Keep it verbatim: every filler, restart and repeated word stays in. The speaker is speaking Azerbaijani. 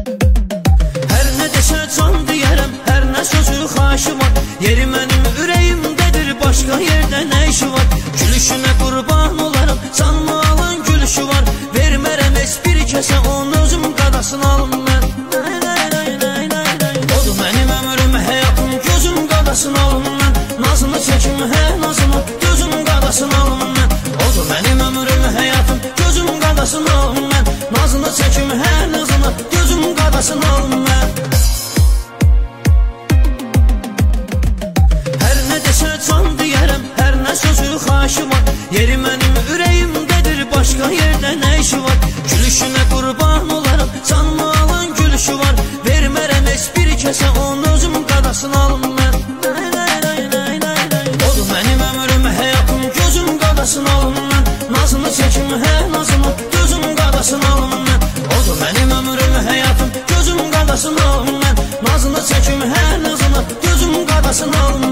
Hər nə desə can deyərəm, hər nə sözü xahişı var. Yeri mənim ürəyimdədir, başqa yerdə nə işi var? Gülüşünə qurban olaram, canımı alan gülüşü var. Vermərəm heç bir kəsə, onun özüm qadasını alım mən. Odur mənim ömrüm, həyatım, gözüm qadasını alım mən. Nazını çəkim, hə nazını, gözüm qadasını alım mən. Odur mənim ömrüm, həyatım, gözüm qadasını alım mən. Nazını çəkim, hə nazını, gözüm qadasını alım mən. Hər nə desə can deyərəm, hər nə sözü xahişı var. Yeri mənim ürəyimdədir, başqa yerdə nə işi var? Gülüşünə qurban olaram, canımı alan gülüşü var. Vermərəm heç bir kəsə, onun özüm qadasını alım mən. Odur mənim ömrüm, həyatım, gözüm qadasını alım mən. Nazını çəkim, hə nazını, gözüm qadasını alım mən. Odur mənim ömrüm, həyatım, gözüm qadasını alım mən. Nazını çəkim, hə nazını, gözüm qadasını alım mən.